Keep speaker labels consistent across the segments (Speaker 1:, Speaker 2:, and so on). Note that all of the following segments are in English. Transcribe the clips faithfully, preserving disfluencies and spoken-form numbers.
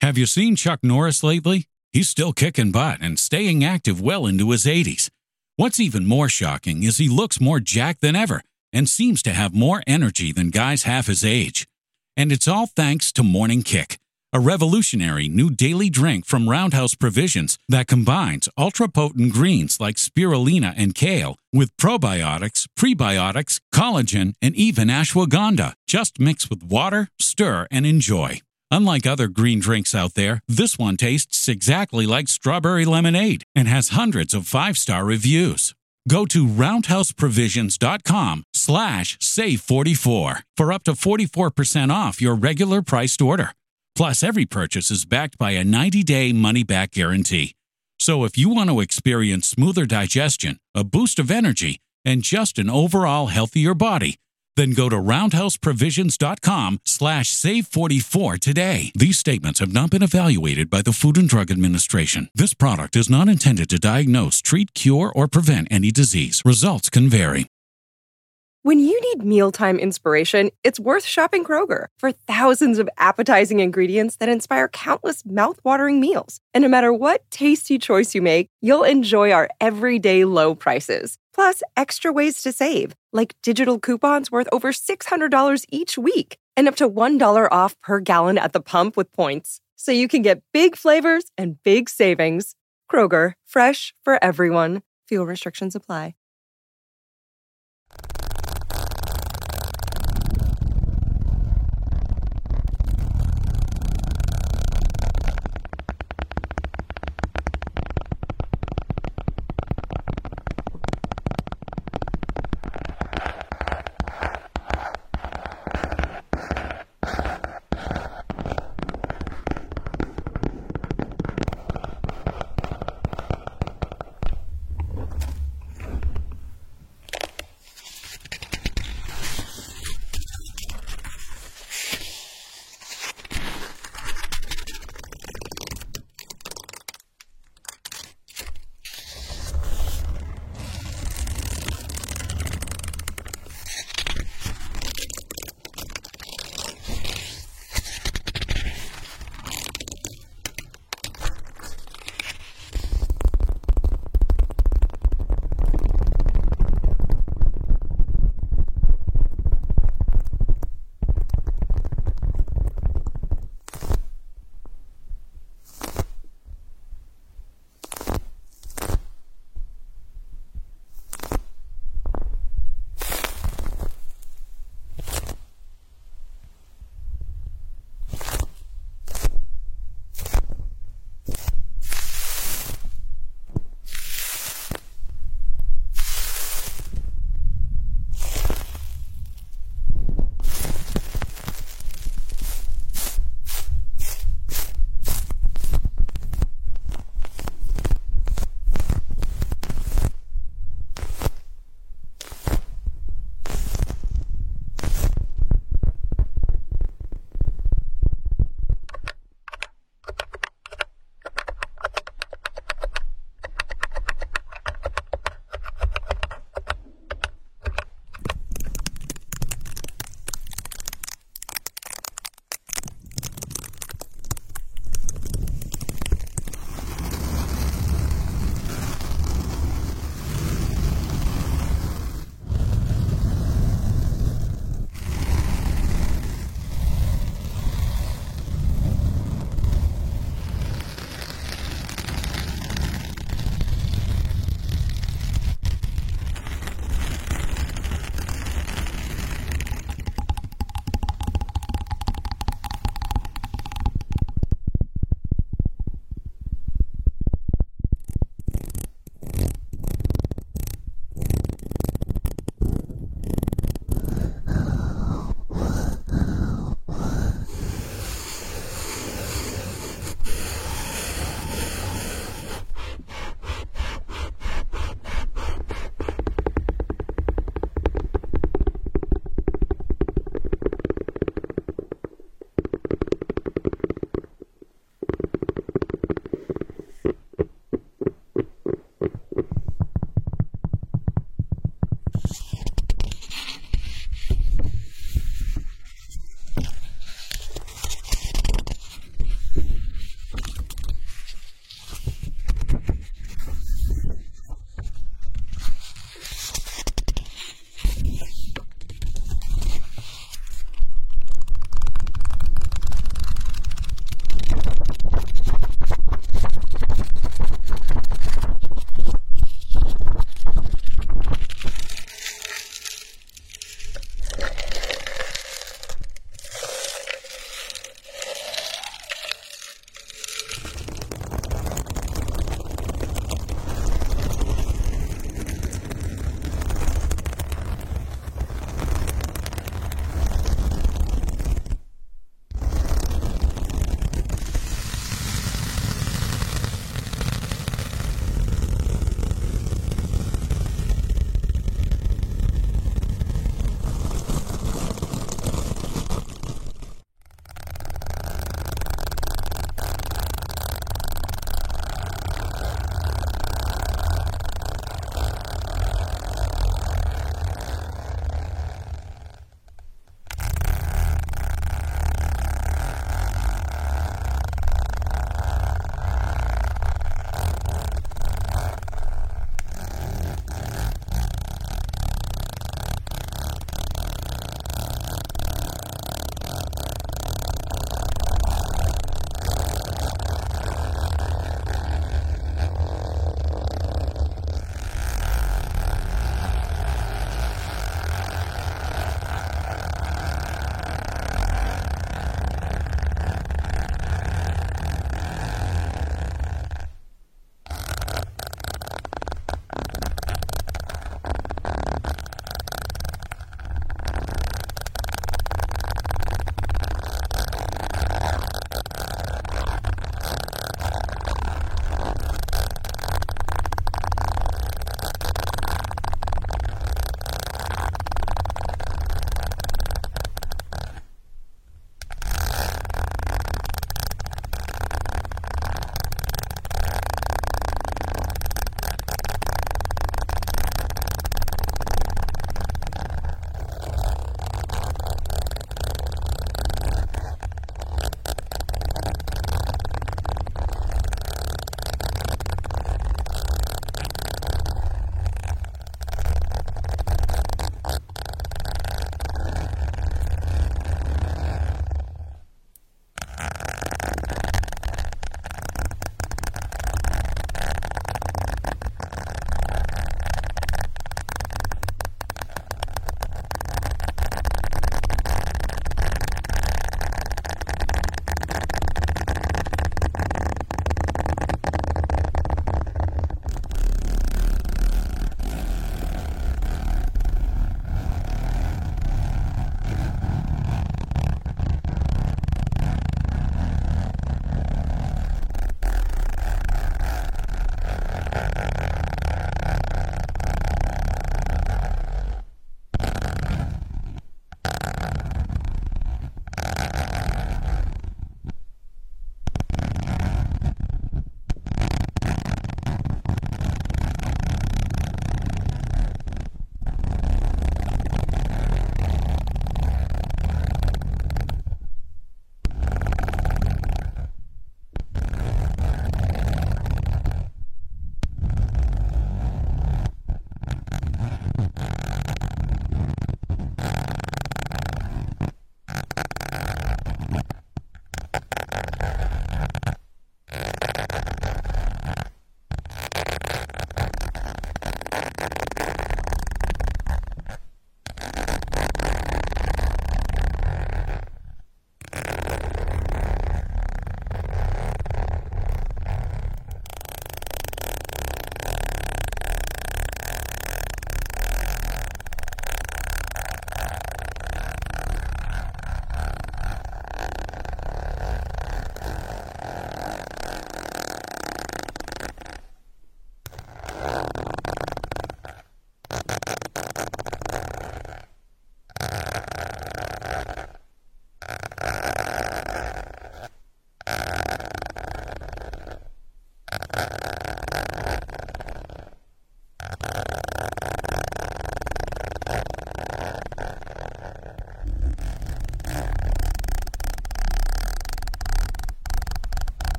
Speaker 1: Have you seen Chuck Norris lately? He's still kicking butt and staying active well into his eighties. What's even more shocking is he looks more jacked than ever and seems to have more energy than guys half his age. And it's all thanks to Morning Kick, a revolutionary new daily drink from Roundhouse Provisions that combines ultra-potent greens like spirulina and kale with probiotics, prebiotics, collagen, and even ashwagandha. Just mix with water, stir, and enjoy. Unlike other green drinks out there, this one tastes exactly like strawberry lemonade and has hundreds of five-star reviews. Go to roundhouseprovisions.com slash save44 for up to forty-four percent off your regular priced order. Plus, every purchase is backed by a ninety-day money-back guarantee. So if you want to experience smoother digestion, a boost of energy, and just an overall healthier body, then go to roundhouseprovisions.com slash save44 today. These statements have not been evaluated by the Food and Drug Administration. This product is not intended to diagnose, treat, cure, or prevent any disease. Results can vary.
Speaker 2: When you need mealtime inspiration, it's worth shopping Kroger for thousands of appetizing ingredients that inspire countless mouth-watering meals. And no matter what tasty choice you make, you'll enjoy our everyday low prices. Plus, extra ways to save, like digital coupons worth over six hundred dollars each week and up to one dollar off per gallon at the pump with points. So you can get big flavors and big savings. Kroger, fresh for everyone. Fuel restrictions apply.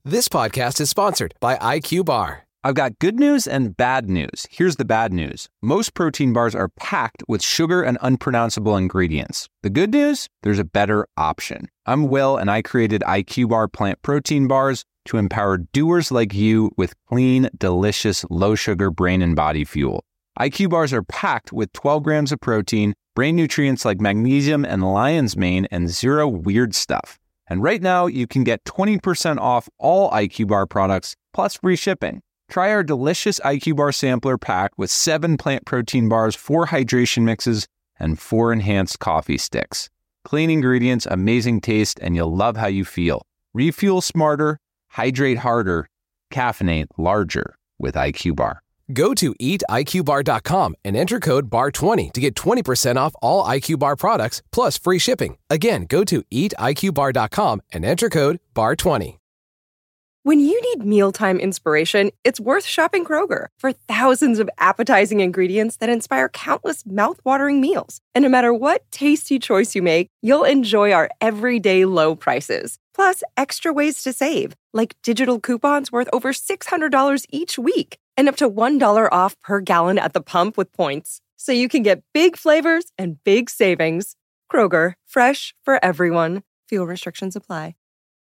Speaker 3: This podcast is sponsored by I Q Bar.
Speaker 4: I've got good news and bad news. Here's the bad news. Most protein bars are packed with sugar and unpronounceable ingredients. The good news? There's a better option. I'm Will, and I created I Q Bar plant protein bars to empower doers like you with clean, delicious, low-sugar brain and body fuel. I Q Bars are packed with twelve grams of protein, brain nutrients like magnesium and lion's mane, and zero weird stuff. And right now, you can get twenty percent off all I Q Bar products, plus free shipping. Try our delicious I Q Bar sampler pack with seven plant protein bars, four hydration mixes, and four enhanced coffee sticks. Clean ingredients, amazing taste, and you'll love how you feel. Refuel smarter, hydrate harder, caffeinate larger with I Q Bar.
Speaker 3: Go to eat I Q bar dot com and enter code B A R twenty to get twenty percent off all I Q Bar products, plus free shipping. Again, go to eat I Q bar dot com and enter code B A R twenty.
Speaker 2: When you need mealtime inspiration, it's worth shopping Kroger for thousands of appetizing ingredients that inspire countless mouthwatering meals. And no matter what tasty choice you make, you'll enjoy our everyday low prices. Plus, extra ways to save, like digital coupons worth over six hundred dollars each week and up to one dollar off per gallon at the pump with points. So you can get big flavors and big savings. Kroger, fresh for everyone. Fuel restrictions apply.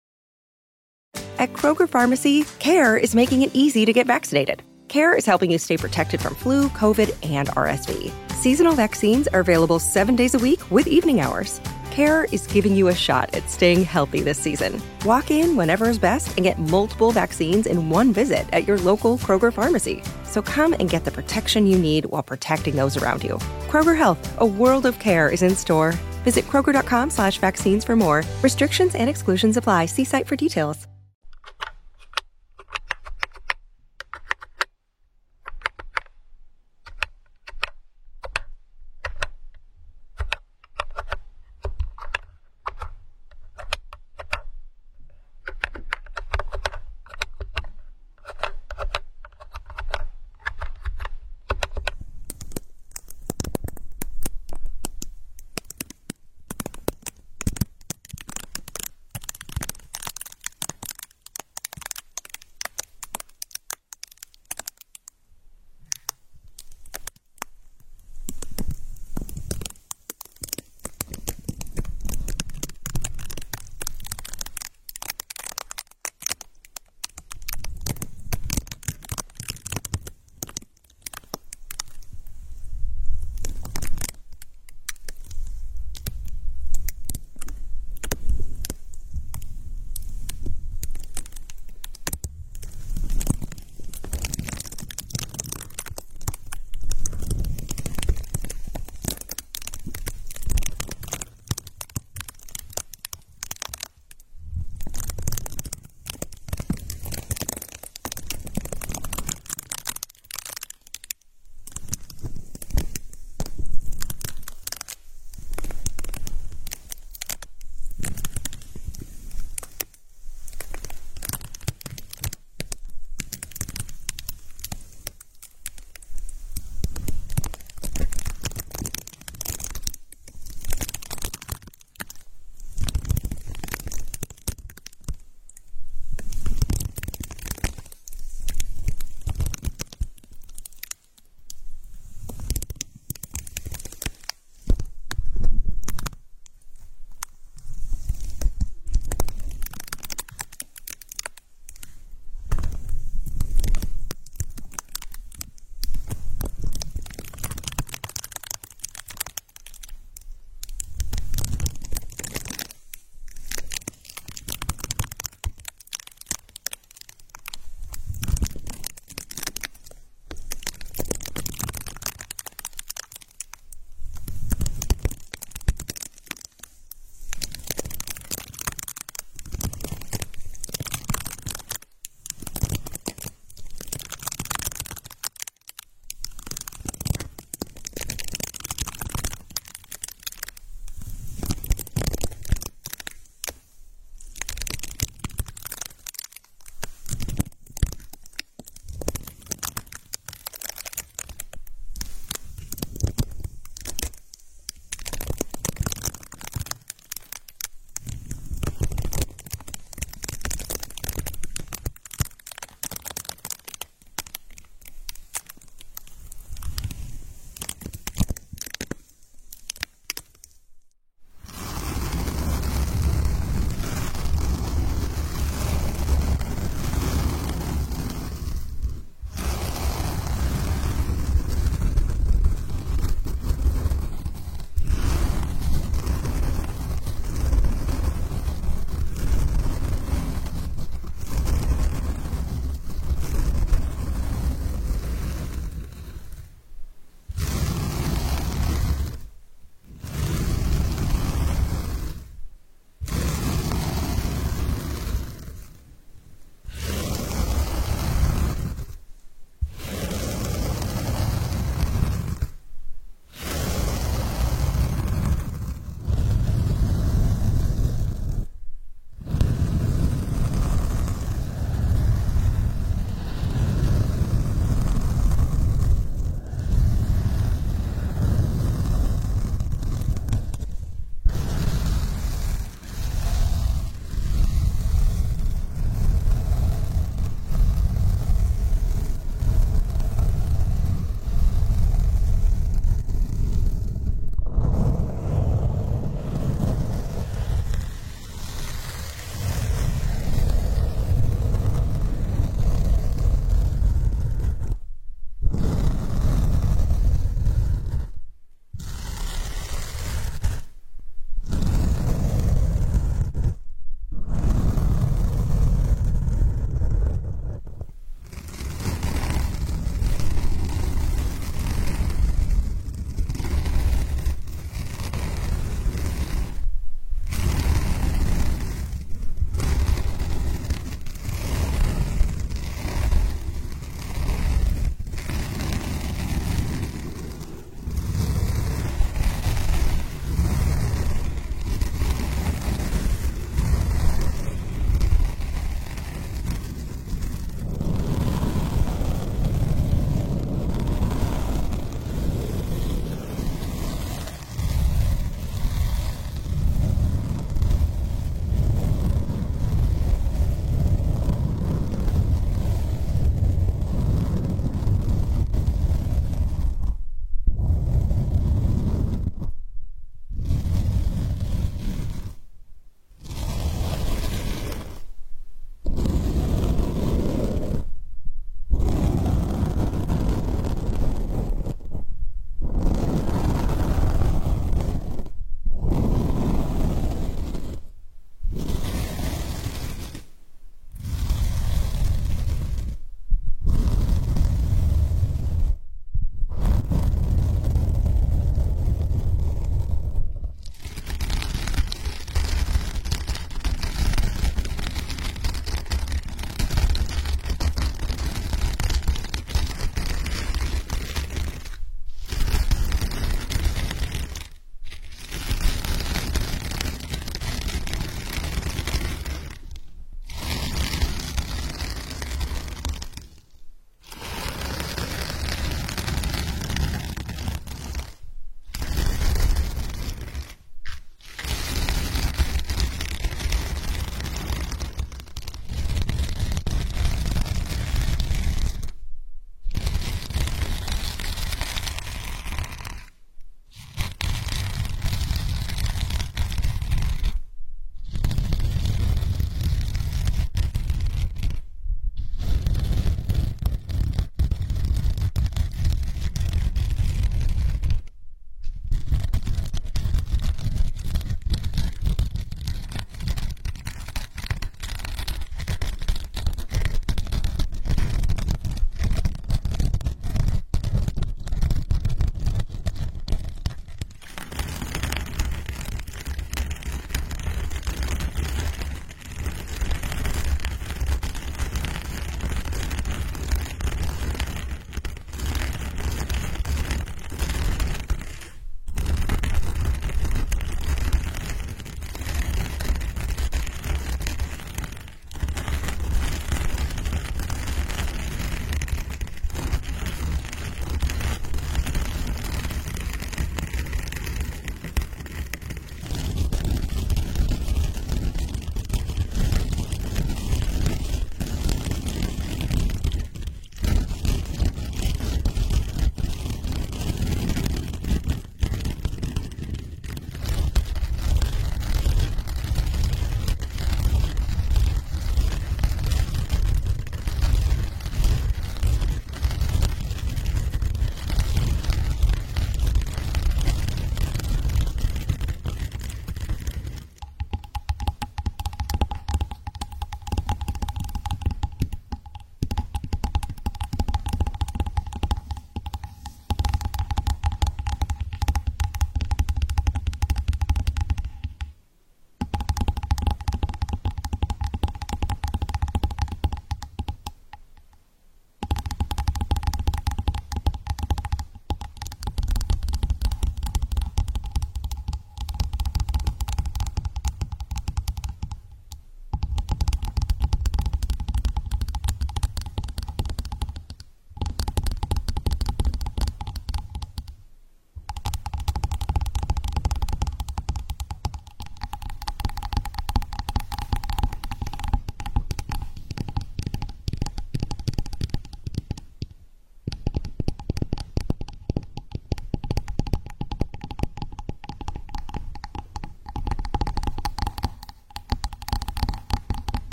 Speaker 2: At Kroger Pharmacy, CARE is making it easy to get vaccinated. CARE is helping you stay protected from flu, COVID, and R S V. Seasonal vaccines are available seven days a week with evening hours. CARE is giving you a shot at staying healthy this season. Walk in whenever is best and get multiple vaccines in one visit at your local Kroger Pharmacy. So come and get the protection you need while protecting those around you. Kroger Health, a world of care is in store. Visit Kroger.com slash vaccines for more. Restrictions and exclusions apply. See site for details.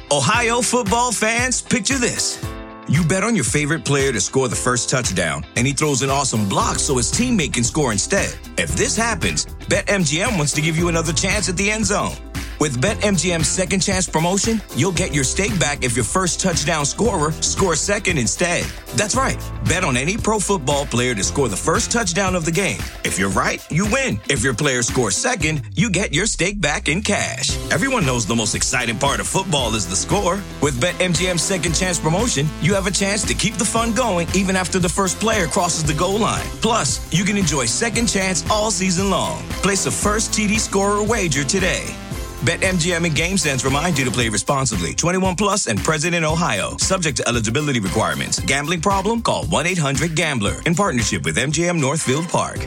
Speaker 5: Ohio football fans, picture this. You bet on your favorite player to score the first touchdown, and he throws an awesome block so his teammate can score instead. If this happens, BetMGM wants to give you another chance at the end zone. With BetMGM's second chance promotion, you'll get your stake back if your first touchdown scorer scores second instead. That's right. Bet on any pro football player to score the first touchdown of the game. If you're right, you win. If your player scores second, you get your stake back in cash. Everyone knows the most exciting part of football is the score. With BetMGM's second chance promotion, you have a chance to keep the fun going even after the first player crosses the goal line. Plus, you can enjoy second chance all season long. Place a first T D scorer wager today. BetMGM and GameSense remind you to play responsibly. twenty-one plus and present in Ohio. Subject to eligibility requirements. Gambling problem? Call one eight hundred gambler. In partnership with M G M Northfield Park.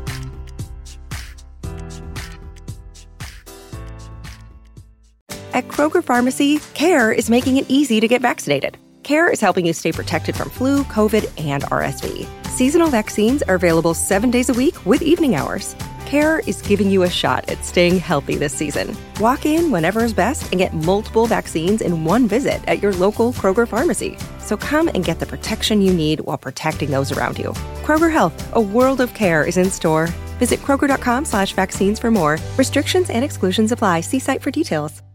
Speaker 2: At Kroger Pharmacy, CARE is making it easy to get vaccinated. CARE is helping you stay protected from flu, COVID, and R S V. Seasonal vaccines are available seven days a week with evening hours. CARE is giving you a shot at staying healthy this season. Walk in whenever is best and get multiple vaccines in one visit at your local Kroger pharmacy. So come and get the protection you need while protecting those around you. Kroger Health, a world of care is in store. Visit Kroger.com slash vaccines for more. Restrictions and exclusions apply. See site for details.